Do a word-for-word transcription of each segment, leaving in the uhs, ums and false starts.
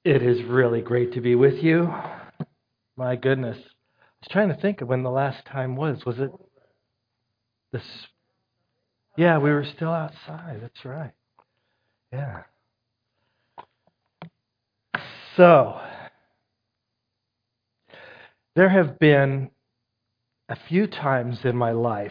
It is really great to be with you. My goodness. I was trying to think of when the last time was. Was it this? Yeah, we were still outside. That's right. Yeah. So, there have been a few times in my life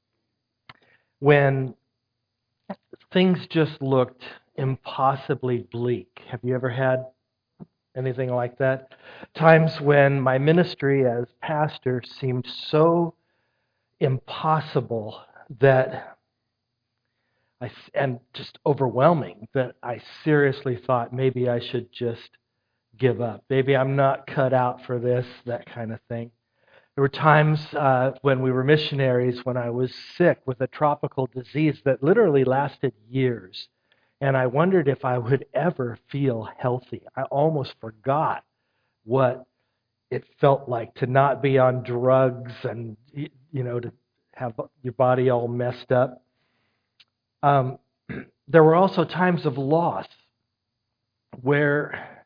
when things just looked impossibly bleak. Have you ever had anything like that? Times when my ministry as pastor seemed so impossible that I, and just overwhelming that I seriously thought maybe I should just give up. Maybe I'm not cut out for this, that kind of thing. There were times uh, when we were missionaries when I was sick with a tropical disease that literally lasted years. And I wondered if I would ever feel healthy. I almost forgot what it felt like to not be on drugs and, you know, to have your body all messed up. Um, there were also times of loss where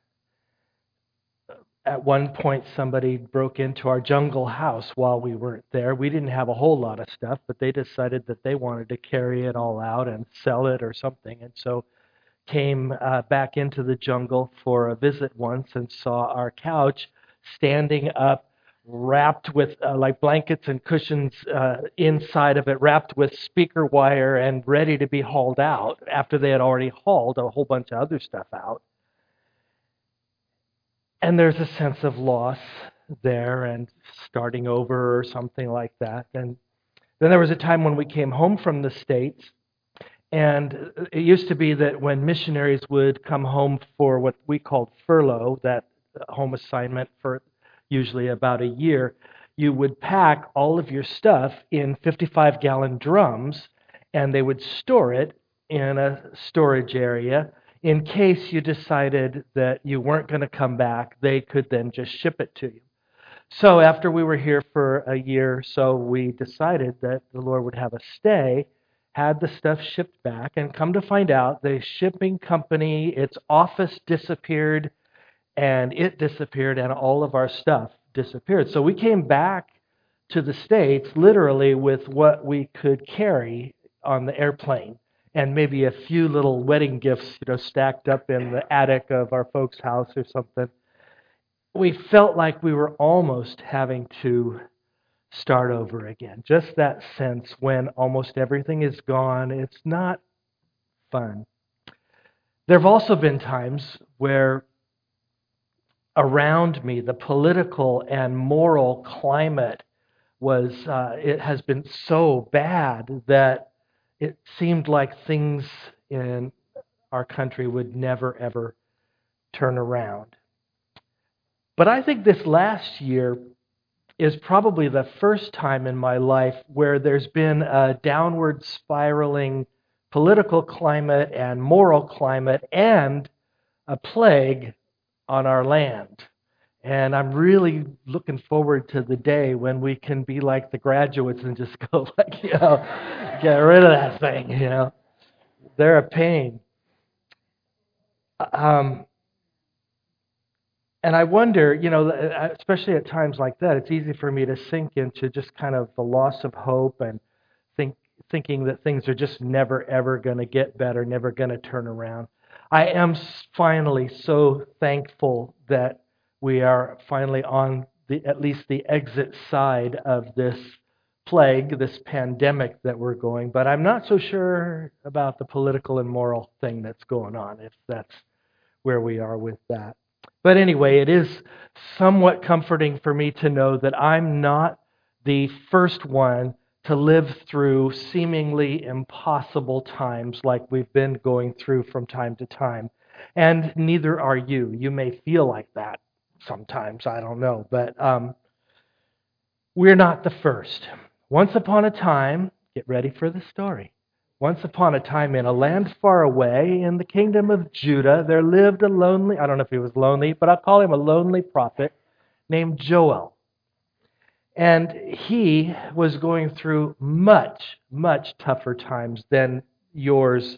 at one point somebody broke into our jungle house while we weren't there. We didn't have a whole lot of stuff, but they decided that they wanted to carry it all out and sell it or something. And so came uh, back into the jungle for a visit once and saw our couch standing up, wrapped with uh, like blankets and cushions uh, inside of it, wrapped with speaker wire and ready to be hauled out after they had already hauled a whole bunch of other stuff out. And there's a sense of loss there and starting over or something like that. And then there was a time when we came home from the States, and it used to be that when missionaries would come home for what we called furlough, that home assignment for usually about a year, you would pack all of your stuff in fifty-five gallon drums, and they would store it in a storage area. In case you decided that you weren't going to come back, they could then just ship it to you. So after we were here for a year or so, we decided that the Lord would have us stay, had the stuff shipped back, and come to find out the shipping company, its office disappeared, and it disappeared, and all of our stuff disappeared. So we came back to the States literally with what we could carry on the airplane and maybe a few little wedding gifts, you know, stacked up in the attic of our folks' house or something. We felt like we were almost having to start over again. Just that sense when almost everything is gone. It's not fun. There have also been times where around me the political and moral climate was uh, it has been so bad that it seemed like things in our country would never ever turn around. But I think this last year is probably the first time in my life where there's been a downward spiraling political climate and moral climate and a plague on our land. And I'm really looking forward to the day when we can be like the graduates and just go like, you know, get rid of that thing, you know. They're a pain. Um, And I wonder, you know, especially at times like that, it's easy for me to sink into just kind of the loss of hope and think thinking that things are just never ever going to get better, never going to turn around. I am finally so thankful that we are finally on the at least the exit side of this plague, this pandemic that we're going, but I'm not so sure about the political and moral thing that's going on, if that's where we are with that. But anyway, it is somewhat comforting for me to know that I'm not the first one to live through seemingly impossible times like we've been going through from time to time. And neither are you. You may feel like that sometimes, I don't know. But um, we're not the first. Once upon a time, get ready for the story. Once upon a time, in a land far away, in the kingdom of Judah, there lived a lonely, I don't know if he was lonely, but I'll call him a lonely prophet named Joel. And he was going through much, much tougher times than yours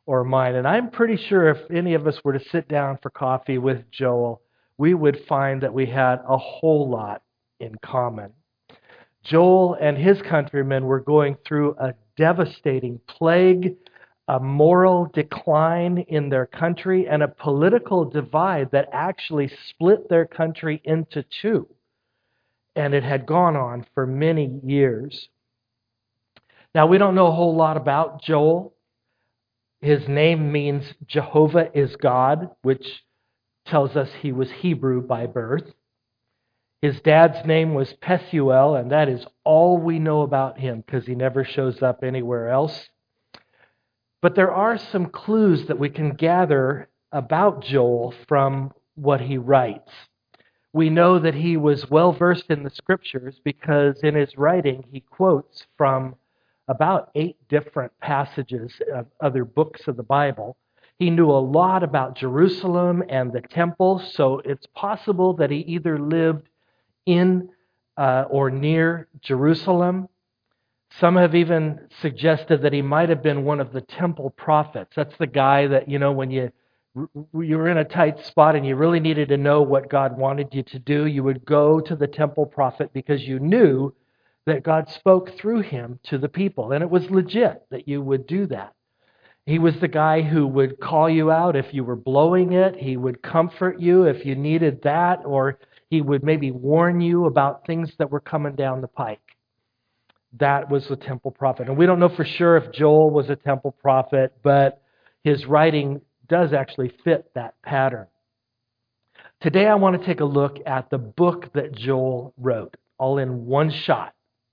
or mine. And I'm pretty sure if any of us were to sit down for coffee with Joel, we would find that we had a whole lot in common. Joel and his countrymen were going through a devastating plague, a moral decline in their country, and a political divide that actually split their country into two. And it had gone on for many years. Now, we don't know a whole lot about Joel. His name means Jehovah is God, which tells us he was Hebrew by birth. His dad's name was Pethuel, and that is all we know about him because he never shows up anywhere else. But there are some clues that we can gather about Joel from what he writes. We know that he was well versed in the scriptures because in his writing he quotes from about eight different passages of other books of the Bible. He knew a lot about Jerusalem and the temple, so it's possible that he either lived in uh, or near Jerusalem. Some have even suggested that he might have been one of the temple prophets. That's the guy that, you know, when you you were in a tight spot and you really needed to know what God wanted you to do, you would go to the temple prophet because you knew that God spoke through him to the people. And it was legit that you would do that. He was the guy who would call you out if you were blowing it. He would comfort you if you needed that, or he would maybe warn you about things that were coming down the pike. That was the temple prophet. And we don't know for sure if Joel was a temple prophet, but his writing does actually fit that pattern. Today I want to take a look at the book that Joel wrote, all in one shot.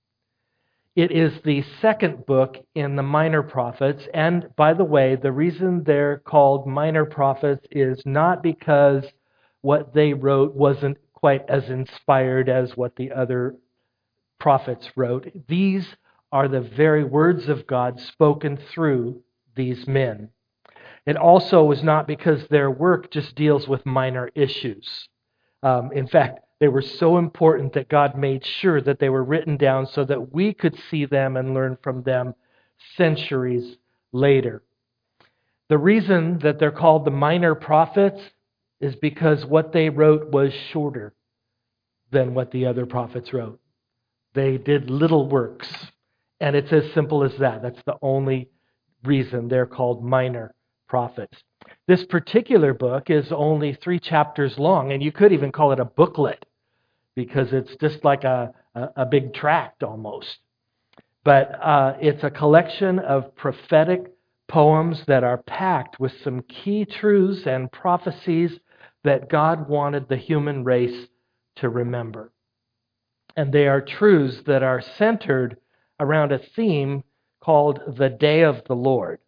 It is the second book in the Minor Prophets, and by the way, the reason they're called Minor Prophets is not because what they wrote wasn't quite as inspired as what the other prophets wrote. These are the very words of God spoken through these men. It also was not because their work just deals with minor issues. Um, in fact, they were so important that God made sure that they were written down so that we could see them and learn from them centuries later. The reason that they're called the Minor Prophets is because what they wrote was shorter than what the other prophets wrote. They did little works, and it's as simple as that. That's the only reason they're called minor prophets. This particular book is only three chapters long, and you could even call it a booklet because it's just like a, a, a big tract almost. But uh, it's a collection of prophetic poems that are packed with some key truths and prophecies that God wanted the human race to remember. And they are truths that are centered around a theme called the Day of the Lord.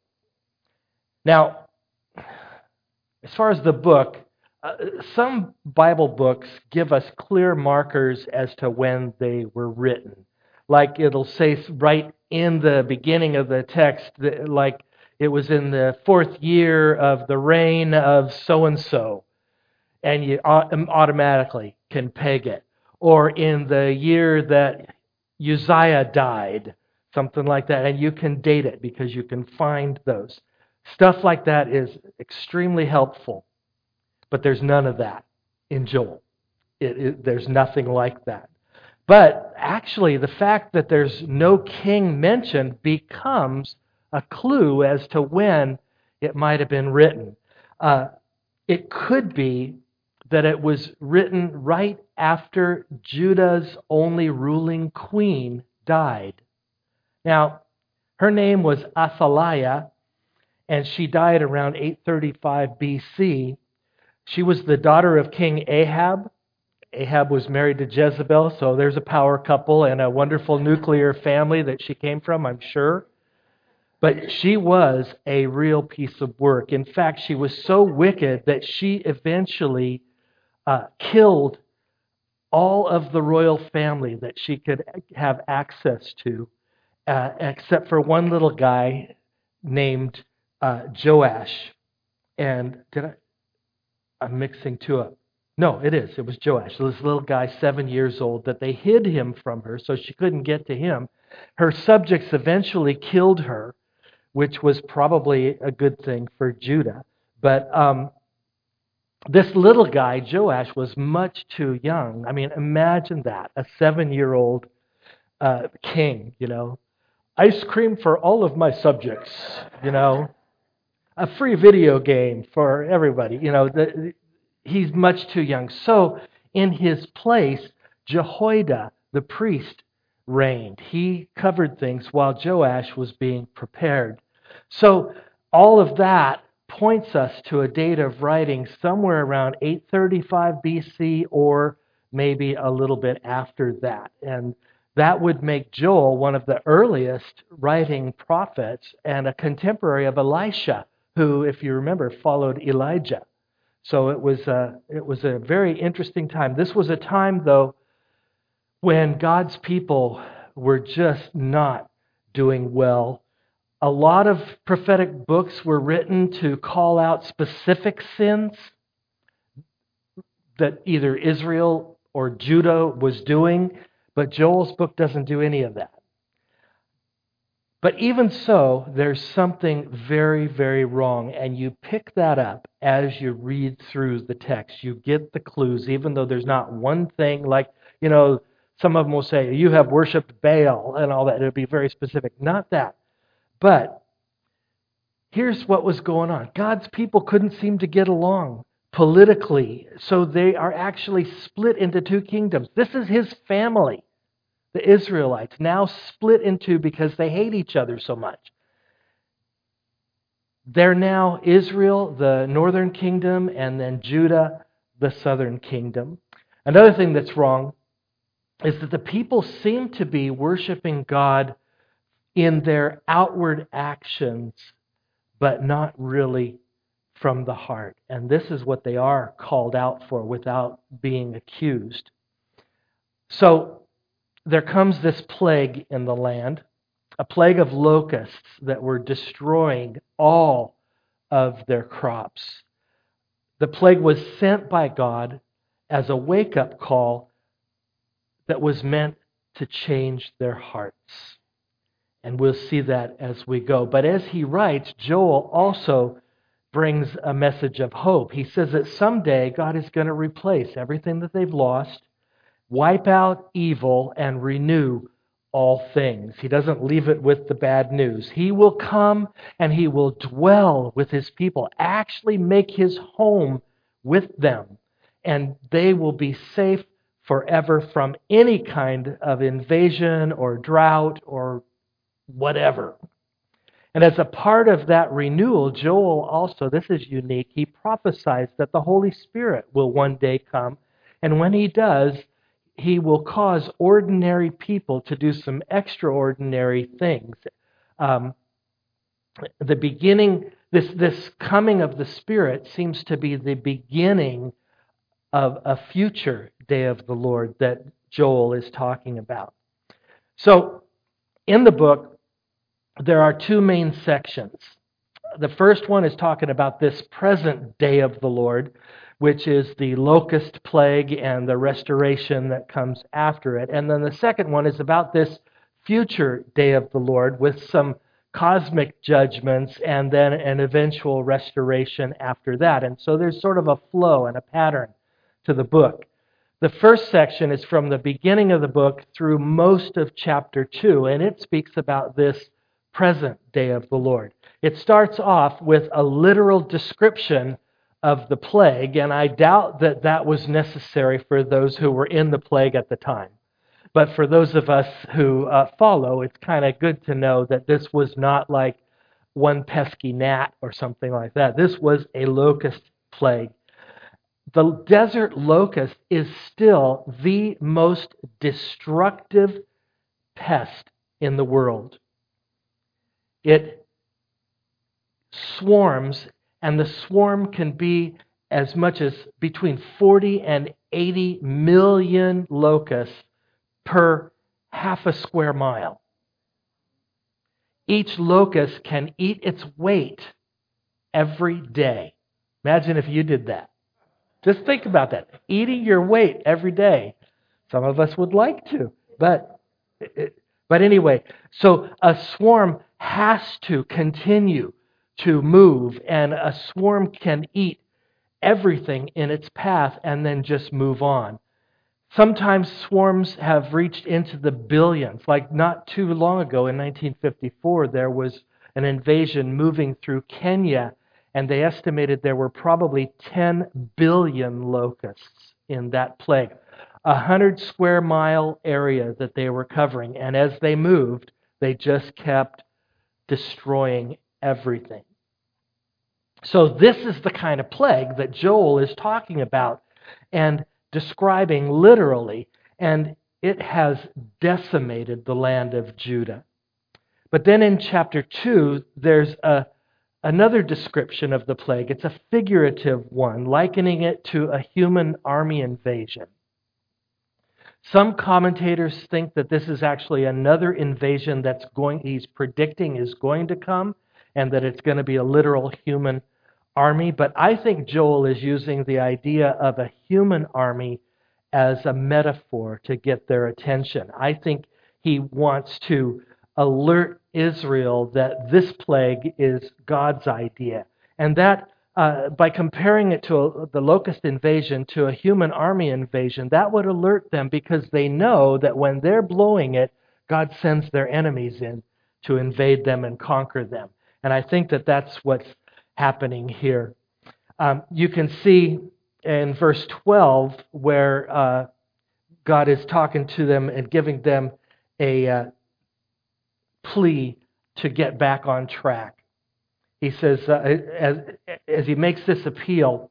Now, as far as the book, uh, some Bible books give us clear markers as to when they were written. Like it'll say right in the beginning of the text, that, like it was in the fourth year of the reign of so-and-so, and you automatically can peg it. Or in the year that Uzziah died, something like that. And you can date it because you can find those. Stuff like that is extremely helpful. But there's none of that in Joel. It, it, there's nothing like that. But actually, the fact that there's no king mentioned becomes a clue as to when it might have been written. Uh, it could be that it was written right after Judah's only ruling queen died. Now, her name was Athaliah, and she died around eight thirty-five B C. She was the daughter of King Ahab. Ahab was married to Jezebel, so there's a power couple and a wonderful nuclear family that she came from, I'm sure. But she was a real piece of work. In fact, she was so wicked that she eventually Uh, killed all of the royal family that she could have access to, uh, except for one little guy named uh, Joash. And did I? I'm mixing two up. No, it is. It was Joash. This little guy, seven years old, that they hid him from her so she couldn't get to him. Her subjects eventually killed her which was probably a good thing for Judah. But um, this little guy, Joash, was much too young. I mean, imagine that, a seven-year-old uh, king, you know. Ice cream for all of my subjects, you know. A free video game for everybody, you know. The, he's much too young. So in his place, Jehoiada, the priest, reigned. He covered things while Joash was being prepared. So all of that points us to a date of writing somewhere around eight thirty-five B C or maybe a little bit after that. And that would make Joel one of the earliest writing prophets and a contemporary of Elisha, who, if you remember, followed Elijah. So it was a, it was a very interesting time. This was a time, though, when God's people were just not doing well. A lot of prophetic books were written to call out specific sins that either Israel or Judah was doing, but Joel's book doesn't do any of that. But even so, there's something very, very wrong, and you pick that up as you read through the text. You get the clues, even though there's not one thing like, you know, some of them will say, you have worshipped Baal and all that. It'll be very specific. Not that. But here's what was going on. God's people couldn't seem to get along politically, so they are actually split into two kingdoms. This is his family. The Israelites, now split in two because they hate each other so much. They're now Israel, the northern kingdom, and then Judah, the southern kingdom. Another thing that's wrong is that the people seem to be worshiping God in their outward actions, but not really from the heart. And this is what they are called out for without being accused. So, there comes this plague in the land, a plague of locusts that were destroying all of their crops. The plague was sent by God as a wake-up call that was meant to change their hearts. And we'll see that as we go. But as he writes, Joel also brings a message of hope. He says that someday God is going to replace everything that they've lost, wipe out evil, and renew all things. He doesn't leave it with the bad news. He will come and he will dwell with his people, actually make his home with them, and they will be safe forever from any kind of invasion or drought or whatever. And as a part of that renewal, Joel also, this is unique, he prophesies that the Holy Spirit will one day come, and when he does, he will cause ordinary people to do some extraordinary things. Um, the beginning, this, this coming of the Spirit seems to be the beginning of a future day of the Lord that Joel is talking about. So, in the book, there are two main sections. The first one is talking about this present day of the Lord, which is the locust plague and the restoration that comes after it. And then the second one is about this future day of the Lord with some cosmic judgments and then an eventual restoration after that. And so there's sort of a flow and a pattern to the book. The first section is from the beginning of the book through most of chapter two, and it speaks about this present day of the Lord. It starts off with a literal description of the plague, and I doubt that that was necessary for those who were in the plague at the time. But for those of us who uh, follow, it's kind of good to know that this was not like one pesky gnat or something like that. This was a locust plague. The desert locust is still the most destructive pest in the world. It swarms, and the swarm can be as much as between forty and eighty million locusts per half a square mile. Each locust can eat its weight every day. Imagine if you did that. Just think about that. Eating your weight every day. Some of us would like to, but but anyway, so a swarm has to continue to move, and a swarm can eat everything in its path and then just move on. Sometimes swarms have reached into the billions. Like not too long ago in nineteen fifty-four, there was an invasion moving through Kenya, and they estimated there were probably ten billion locusts in that plague. A hundred square mile area that they were covering. And as they moved, they just kept destroying everything. So this is the kind of plague that Joel is talking about and describing literally, and it has decimated the land of Judah. But then in chapter two, there's a, another description of the plague. It's a figurative one, likening it to a human army invasion. Some commentators think that this is actually another invasion that's going, he's predicting is going to come, and that it's going to be a literal human army. But I think Joel is using the idea of a human army as a metaphor to get their attention. I think he wants to alert Israel that this plague is God's idea. And that uh, by comparing it to a, the locust invasion to a human army invasion, that would alert them, because they know that when they're blowing it, God sends their enemies in to invade them and conquer them. And I think that that's what's happening here. Um, you can see in verse twelve where uh, God is talking to them and giving them a uh, plea to get back on track. He says, uh, as, as he makes this appeal,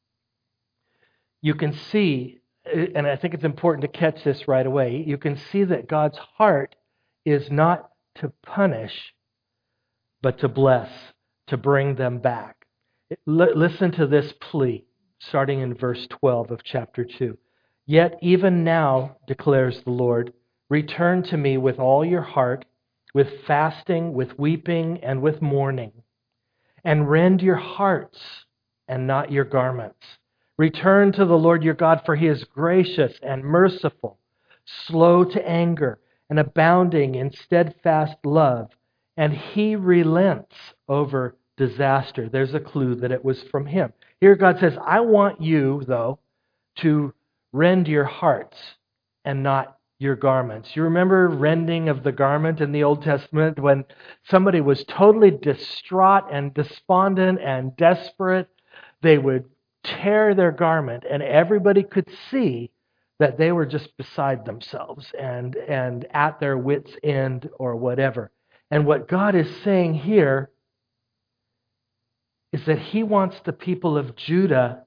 you can see, and I think it's important to catch this right away, you can see that God's heart is not to punish, but to bless, to bring them back. L- listen to this plea, starting in verse twelve of chapter two. Yet even now, declares the Lord, return to me with all your heart, with fasting, with weeping, and with mourning. And rend your hearts and not your garments. Return to the Lord your God, for he is gracious and merciful, slow to anger, and abounding in steadfast love. And he relents over disaster. There's a clue that it was from him. Here God says, I want you, though, to rend your hearts and not your garments. You remember rending of the garment in the Old Testament when somebody was totally distraught and despondent and desperate? They would tear their garment, and everybody could see that they were just beside themselves and, and at their wits' end or whatever. And what God is saying here is that he wants the people of Judah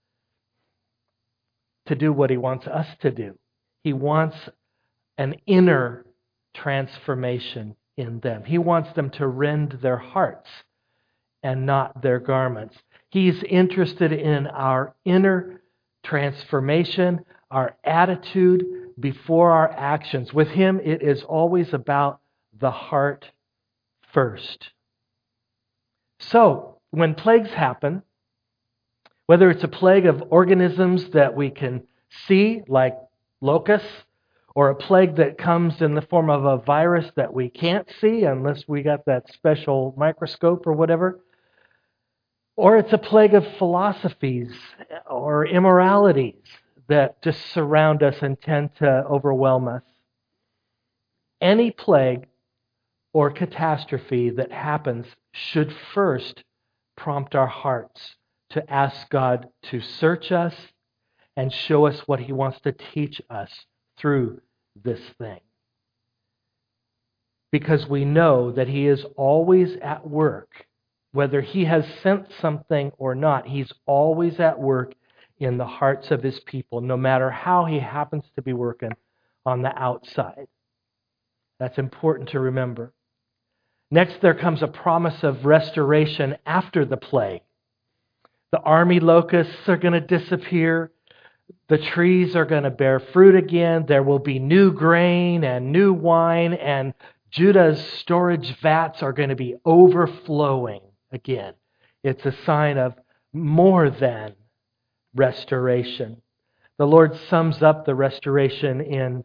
to do what he wants us to do. He wants an inner transformation in them. He wants them to rend their hearts and not their garments. He's interested in our inner transformation, our attitude before our actions. With him, it is always about the heart first. So, when plagues happen, whether it's a plague of organisms that we can see, like locusts, or a plague that comes in the form of a virus that we can't see unless we got that special microscope or whatever, or it's a plague of philosophies or immoralities that just surround us and tend to overwhelm us. Any plague or catastrophe that happens should first prompt our hearts to ask God to search us and show us what he wants to teach us through this thing. Because we know that he is always at work. Whether he has sent something or not, he's always at work in the hearts of his people, no matter how he happens to be working on the outside. That's important to remember. Next, there comes a promise of restoration after the plague. The army locusts are going to disappear. The trees are going to bear fruit again. There will be new grain and new wine, and Judah's storage vats are going to be overflowing again. It's a sign of more than restoration. The Lord sums up the restoration in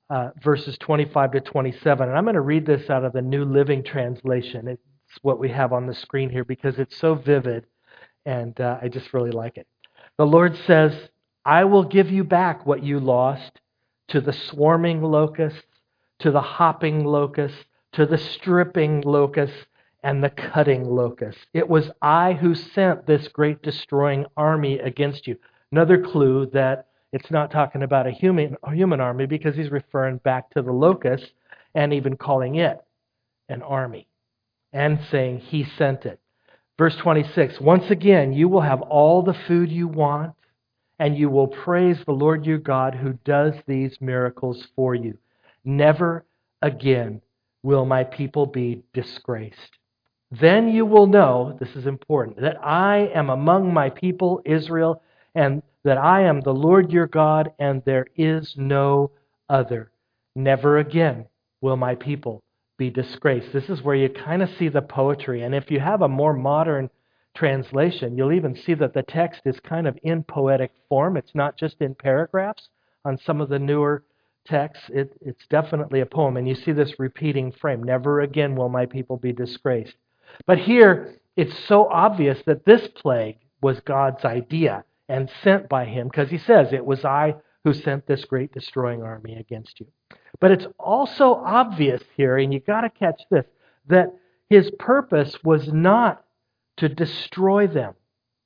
uh, verses twenty-five to twenty-seven. And I'm going to read this out of the New Living Translation. It's what we have on the screen here because it's so vivid, and uh, I just really like it. The Lord says, I will give you back what you lost to the swarming locusts, to the hopping locusts, to the stripping locusts, and the cutting locusts. It was I who sent this great destroying army against you. Another clue that it's not talking about a human, a human army because he's referring back to the locusts and even calling it an army and saying he sent it. Verse twenty-six, once again, you will have all the food you want, and you will praise the Lord your God who does these miracles for you. Never again will my people be disgraced. Then you will know, this is important, that I am among my people Israel, and that I am the Lord your God, and there is no other. Never again will my people be disgraced. This is where you kind of see the poetry. And if you have a more modern translation, you'll even see that the text is kind of in poetic form. It's not just in paragraphs. On some of the newer texts, it, it's definitely a poem. And you see this repeating frame. Never again will my people be disgraced. But here, it's so obvious that this plague was God's idea and sent by him, because he says, it was I who sent this great destroying army against you. But it's also obvious here, and you got to catch this, that his purpose was not to destroy them.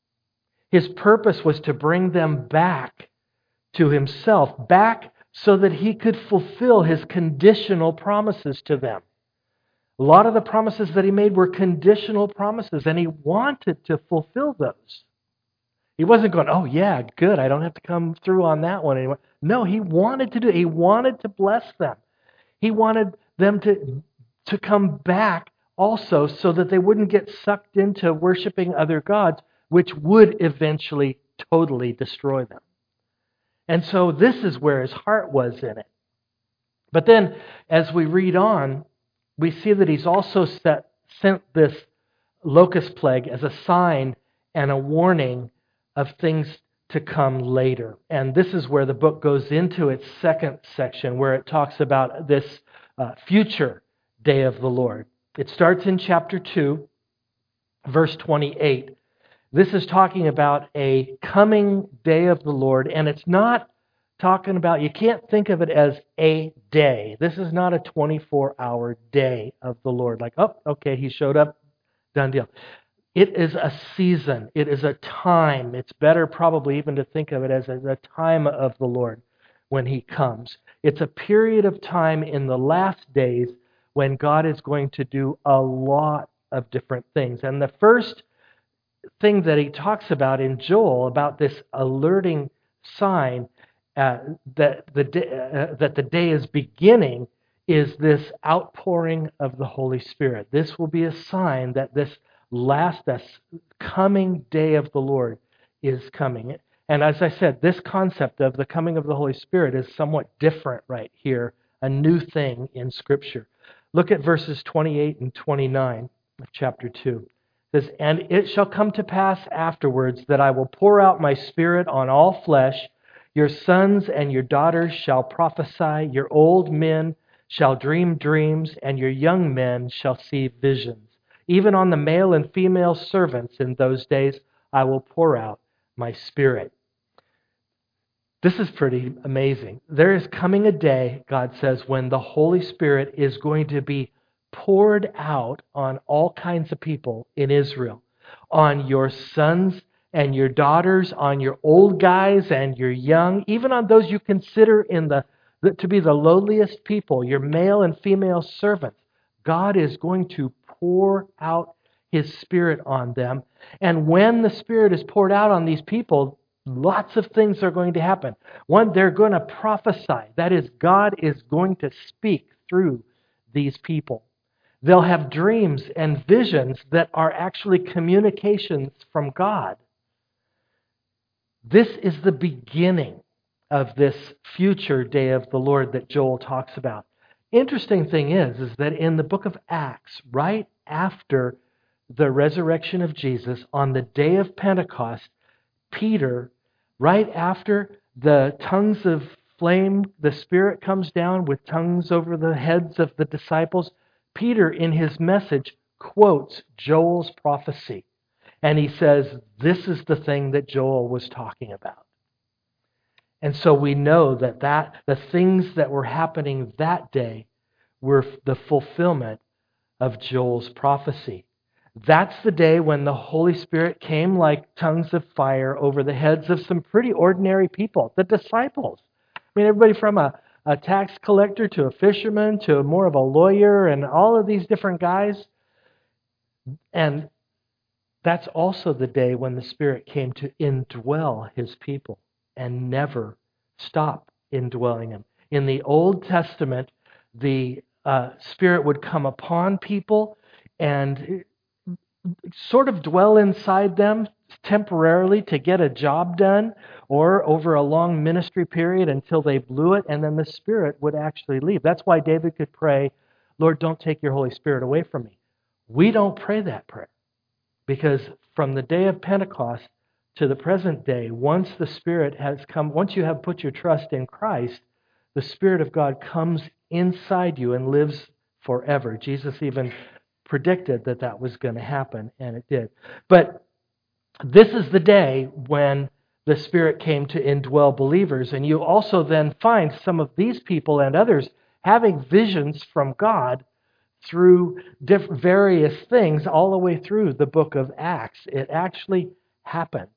His purpose was to bring them back to himself, back so that he could fulfill his conditional promises to them. A lot of the promises that he made were conditional promises, and he wanted to fulfill those. He wasn't going, oh yeah, good, I don't have to come through on that one anymore. No, he wanted to do it. He wanted to bless them. He wanted them to, to come back also so that they wouldn't get sucked into worshiping other gods, which would eventually totally destroy them. And so this is where his heart was in it. But then, as we read on, we see that he's also set, sent this locust plague as a sign and a warning of things to come later. And this is where the book goes into its second section, where it talks about this uh, future day of the Lord. It starts in chapter two, verse twenty-eight. This is talking about a coming day of the Lord, and it's not talking about, you can't think of it as a day. This is not a twenty-four hour day of the Lord. Like, oh, okay, he showed up, done deal. It is a season. It is a time. It's better probably even to think of it as a time of the Lord when he comes. It's a period of time in the last days when God is going to do a lot of different things. And the first thing that he talks about in Joel, about this alerting sign uh, that the day, uh, that the day is beginning, is this outpouring of the Holy Spirit. This will be a sign that this last, this coming day of the Lord is coming. And as I said, this concept of the coming of the Holy Spirit is somewhat different right here, a new thing in Scripture. Look at verses twenty-eight and twenty-nine of chapter two. It says, and it shall come to pass afterwards that I will pour out my Spirit on all flesh. Your sons and your daughters shall prophesy. Your old men shall dream dreams, and your young men shall see visions. Even on the male and female servants in those days, I will pour out my Spirit. This is pretty amazing. There is coming a day, God says, when the Holy Spirit is going to be poured out on all kinds of people in Israel, on your sons and your daughters, on your old guys and your young, even on those you consider in the, the to be the lowliest people, your male and female servants. God is going to pour out his Spirit on them. And when the Spirit is poured out on these people, lots of things are going to happen. One, they're going to prophesy. That is, God is going to speak through these people. They'll have dreams and visions that are actually communications from God. This is the beginning of this future day of the Lord that Joel talks about. Interesting thing is, is that in the book of Acts, right after the resurrection of Jesus, on the day of Pentecost, Peter, right after the tongues of flame, the Spirit comes down with tongues over the heads of the disciples, Peter, in his message, quotes Joel's prophecy. And he says, this is the thing that Joel was talking about. And so we know that, that the things that were happening that day were the fulfillment of Joel's prophecy. That's the day when the Holy Spirit came like tongues of fire over the heads of some pretty ordinary people, the disciples. I mean, everybody from a, a tax collector to a fisherman to more of a lawyer and all of these different guys. And that's also the day when the Spirit came to indwell His people and never stop indwelling them. In the Old Testament, the uh, Spirit would come upon people and sort of dwell inside them temporarily to get a job done or over a long ministry period until they blew it, and then the Spirit would actually leave. That's why David could pray, Lord, don't take your Holy Spirit away from me. We don't pray that prayer because from the day of Pentecost to the present day, once the Spirit has come, once you have put your trust in Christ, the Spirit of God comes inside you and lives forever. Jesus even predicted that that was going to happen, and it did. But this is the day when the Spirit came to indwell believers, and you also then find some of these people and others having visions from God through diff- various things all the way through the book of Acts. It actually happened.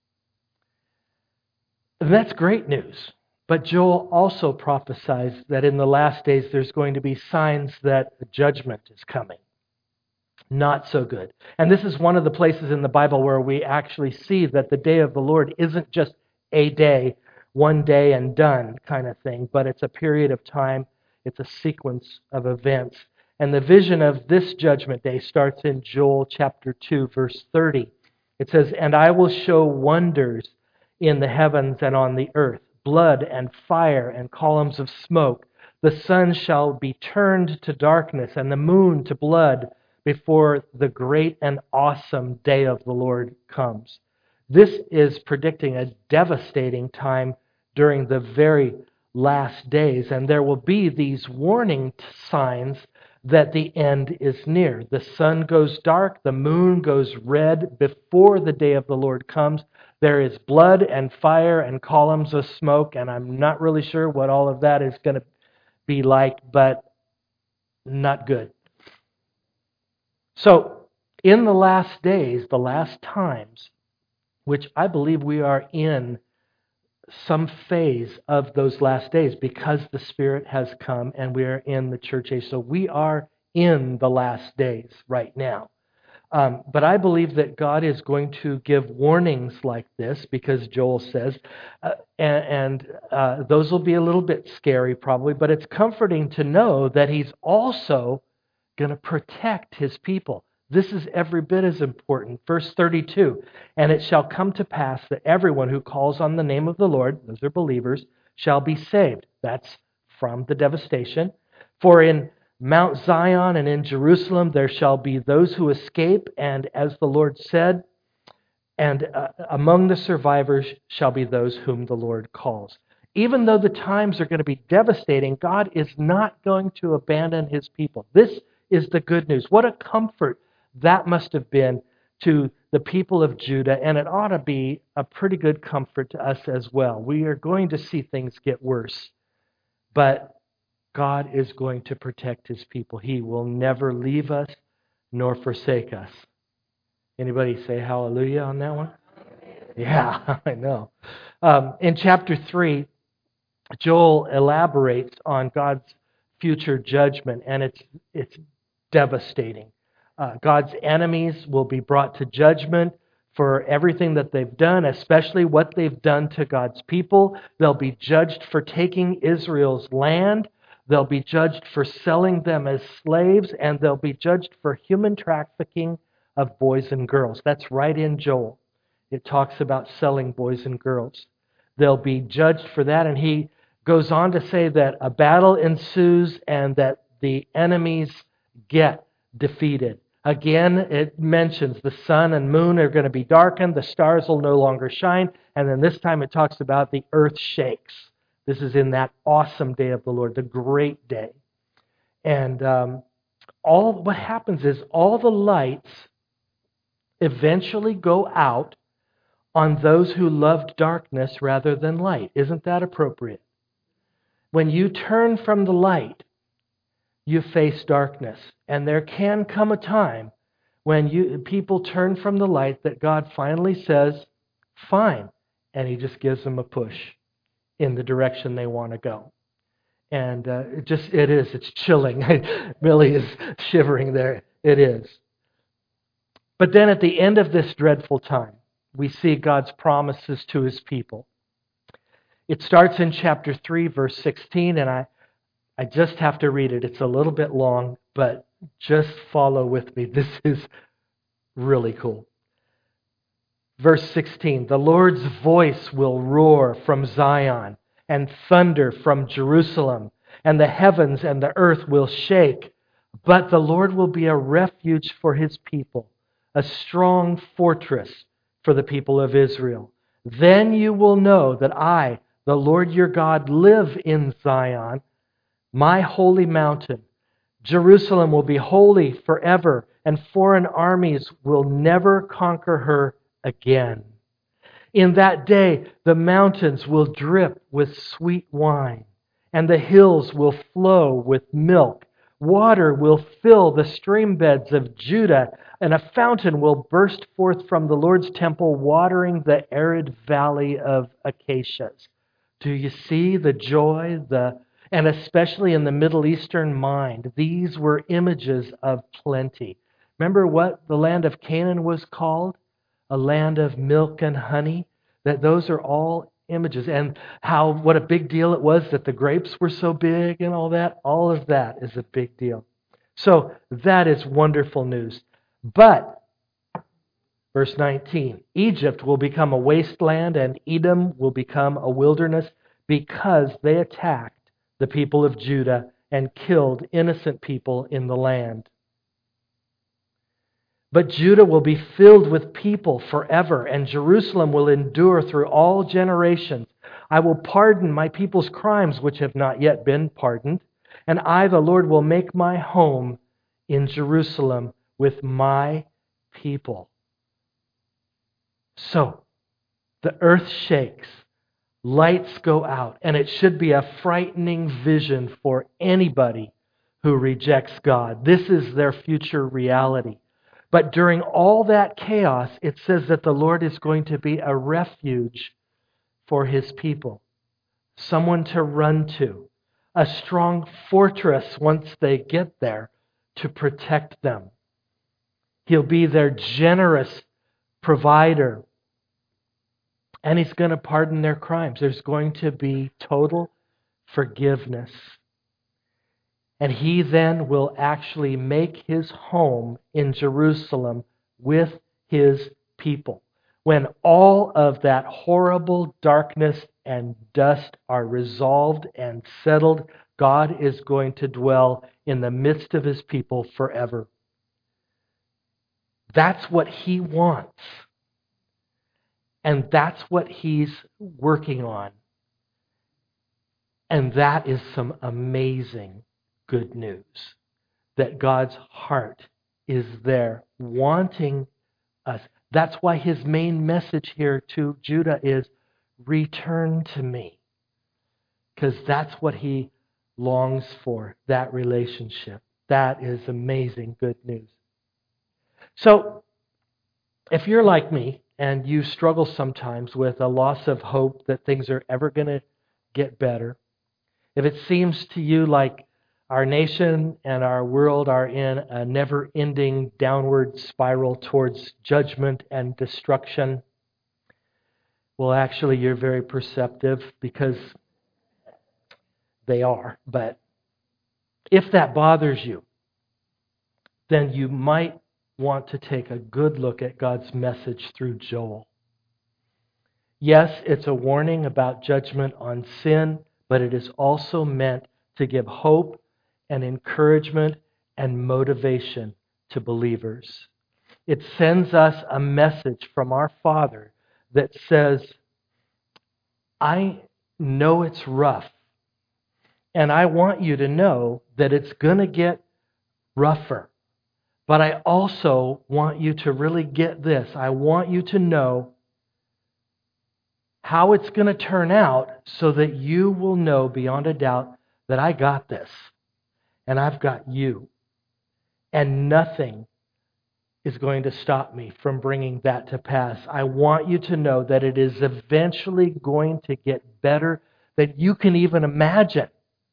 And that's great news. But Joel also prophesies that in the last days there's going to be signs that judgment is coming. Not so good. And this is one of the places in the Bible where we actually see that the day of the Lord isn't just a day, one day and done kind of thing, but it's a period of time, it's a sequence of events. And the vision of this judgment day starts in Joel chapter two, verse thirty. It says, "And I will show wonders in the heavens and on the earth, blood and fire and columns of smoke. The sun shall be turned to darkness and the moon to blood before the great and awesome day of the Lord comes." This is predicting a devastating time during the very last days, and there will be these warning signs that the end is near. The sun goes dark, the moon goes red before the day of the Lord comes. There is blood and fire and columns of smoke, and I'm not really sure what all of that is going to be like, but not good. So, in the last days, the last times, which I believe we are in some phase of those last days because the Spirit has come and we are in the church age. So we are in the last days right now. Um, but I believe that God is going to give warnings like this because Joel says, uh, and, and uh, those will be a little bit scary probably, but it's comforting to know that He's also going to protect His people. This is every bit as important. Verse thirty-two, "And it shall come to pass that everyone who calls on the name of the Lord," those are believers, "shall be saved." That's from the devastation. "For in Mount Zion and in Jerusalem there shall be those who escape, and as the Lord said, and uh, among the survivors shall be those whom the Lord calls." Even though the times are going to be devastating, God is not going to abandon His people. This is the good news. What a comfort that must have been to the people of Judah, and it ought to be a pretty good comfort to us as well. We are going to see things get worse, but God is going to protect His people. He will never leave us nor forsake us. Anybody say hallelujah on that one? Yeah, I know. Um, in chapter three, Joel elaborates on God's future judgment, and it's it's devastating. Uh, God's enemies will be brought to judgment for everything that they've done, especially what they've done to God's people. They'll be judged for taking Israel's land. They'll be judged for selling them as slaves, and they'll be judged for human trafficking of boys and girls. That's right in Joel. It talks about selling boys and girls. They'll be judged for that, and he goes on to say that a battle ensues and that the enemies get defeated. Again, it mentions the sun and moon are going to be darkened, the stars will no longer shine, and then this time it talks about the earth shakes. This is in that awesome day of the Lord, the great day. And um, all what happens is all the lights eventually go out on those who loved darkness rather than light. Isn't that appropriate? When you turn from the light, you face darkness. And there can come a time when you people turn from the light that God finally says, fine. And He just gives them a push in the direction they want to go. And uh, it just, it is, it's chilling. Millie is shivering there. It is. But then at the end of this dreadful time, we see God's promises to His people. It starts in chapter three, verse sixteen, and I, I just have to read it. It's a little bit long, but just follow with me. This is really cool. Verse sixteen, the Lord's voice will roar from Zion and thunder from Jerusalem, and the heavens and the earth will shake. But the Lord will be a refuge for His people, a strong fortress for the people of Israel. Then you will know that I, the Lord your God, live in Zion, my holy mountain. Jerusalem will be holy forever, and foreign armies will never conquer her again. In that day, the mountains will drip with sweet wine, and the hills will flow with milk. Water will fill the stream beds of Judah, and a fountain will burst forth from the Lord's temple, watering the arid valley of acacias. Do you see the joy, the and especially in the Middle Eastern mind, these were images of plenty. Remember what the land of Canaan was called? A land of milk and honey. That those are all images. And how what a big deal it was that the grapes were so big and all that. All of that is a big deal. So that is wonderful news. But, verse nineteen, Egypt will become a wasteland and Edom will become a wilderness because they attacked the people of Judah and killed innocent people in the land. But Judah will be filled with people forever, and Jerusalem will endure through all generations. I will pardon my people's crimes which have not yet been pardoned, and I, the Lord, will make my home in Jerusalem with my people. So, the earth shakes, lights go out, and it should be a frightening vision for anybody who rejects God. This is their future reality. But during all that chaos, it says that the Lord is going to be a refuge for His people, someone to run to, a strong fortress once they get there to protect them. He'll be their generous provider, and He's going to pardon their crimes. There's going to be total forgiveness. And He then will actually make His home in Jerusalem with His people. When all of that horrible darkness and dust are resolved and settled, God is going to dwell in the midst of His people forever. That's what He wants. And that's what He's working on. And that is some amazing good news, that God's heart is there wanting us. That's why His main message here to Judah is, return to me. Because that's what He longs for, that relationship. That is amazing good news. So, if you're like me and you struggle sometimes with a loss of hope that things are ever going to get better, if it seems to you like our nation and our world are in a never-ending downward spiral towards judgment and destruction, well, actually, you're very perceptive because they are. But if that bothers you, then you might want to take a good look at God's message through Joel. Yes, it's a warning about judgment on sin, but it is also meant to give hope and encouragement and motivation to believers. It sends us a message from our Father that says, I know it's rough. And I want you to know that it's going to get rougher. But I also want you to really get this. I want you to know how it's going to turn out so that you will know beyond a doubt that I got this and I've got you. And nothing is going to stop me from bringing that to pass. I want you to know that it is eventually going to get better than you can even imagine.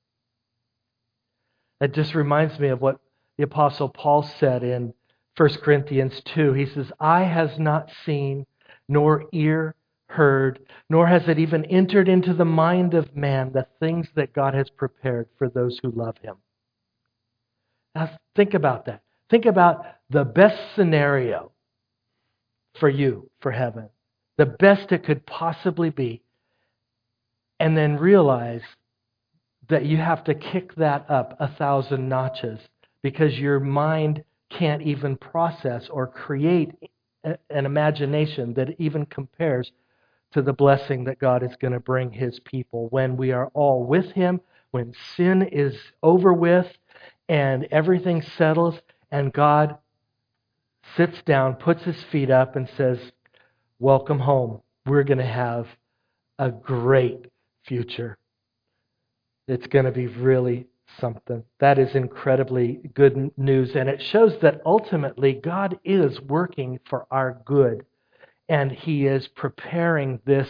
That just reminds me of what the Apostle Paul said in First Corinthians two. He says, "Eye has not seen, nor ear heard, nor has it even entered into the mind of man the things that God has prepared for those who love Him." Now think about that. Think about the best scenario for you, for heaven. The best it could possibly be. And then realize that you have to kick that up a thousand notches because your mind can't even process or create an imagination that even compares to the blessing that God is going to bring His people when we are all with Him, when sin is over with and everything settles and God sits down, puts His feet up and says, "Welcome home. We're going to have a great future." It's going to be really something. That is incredibly good news. And it shows that ultimately God is working for our good. And He is preparing this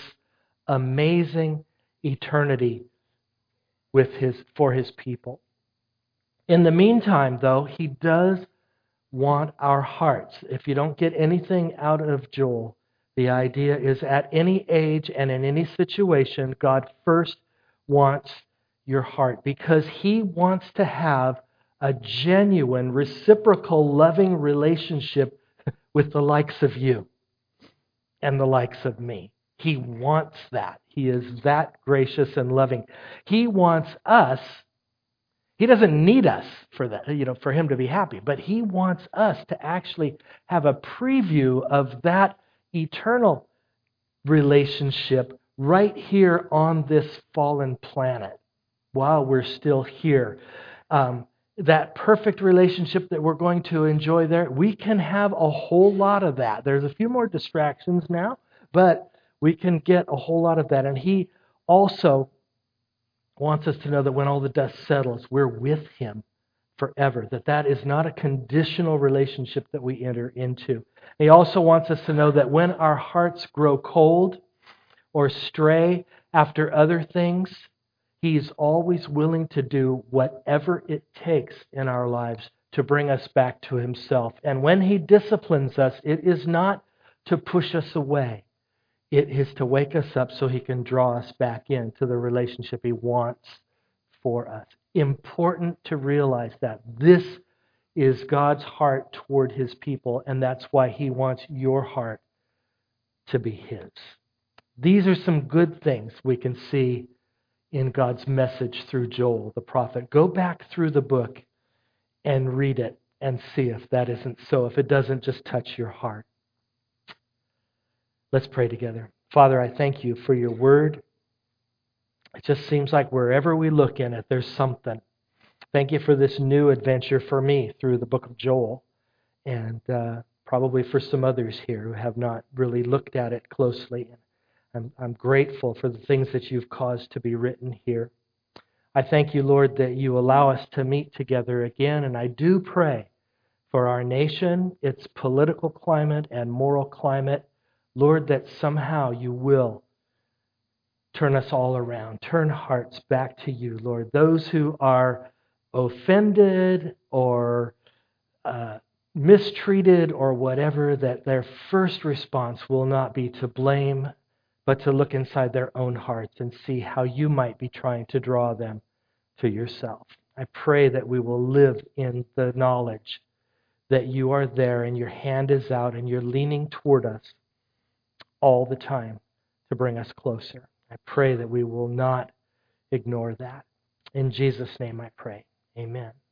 amazing eternity with his, for His people. In the meantime, though, He does want our hearts. If you don't get anything out of Joel, the idea is at any age and in any situation, God first wants your heart because He wants to have a genuine, reciprocal, loving relationship with the likes of you and the likes of me. He wants that. He is that gracious and loving. He wants us. He doesn't need us for that, you know, for Him to be happy, but He wants us to actually have a preview of that eternal relationship right here on this fallen planet while we're still here. Um, that perfect relationship that we're going to enjoy there, we can have a whole lot of that. There's a few more distractions now, but we can get a whole lot of that. And He also wants us to know that when all the dust settles, we're with Him forever, that that is not a conditional relationship that we enter into. He also wants us to know that when our hearts grow cold or stray after other things, He's always willing to do whatever it takes in our lives to bring us back to Himself. And when He disciplines us, it is not to push us away. It is to wake us up so He can draw us back into the relationship He wants for us. Important to realize that this is God's heart toward His people, and that's why He wants your heart to be His. These are some good things we can see in God's message through Joel, the prophet. Go back through the book and read it and see if that isn't so, if it doesn't just touch your heart. Let's pray together. Father, I thank You for Your word. It just seems like wherever we look in it, there's something. Thank You for this new adventure for me through the book of Joel, and uh, probably for some others here who have not really looked at it closely. I'm, I'm grateful for the things that You've caused to be written here. I thank You, Lord, that You allow us to meet together again, and I do pray for our nation, its political climate and moral climate, Lord, that somehow You will turn us all around, turn hearts back to You, Lord. Those who are offended or uh, mistreated or whatever, that their first response will not be to blame, but to look inside their own hearts and see how You might be trying to draw them to Yourself. I pray that we will live in the knowledge that You are there and Your hand is out and You're leaning toward us all the time to bring us closer. I pray that we will not ignore that. In Jesus' name I pray. Amen.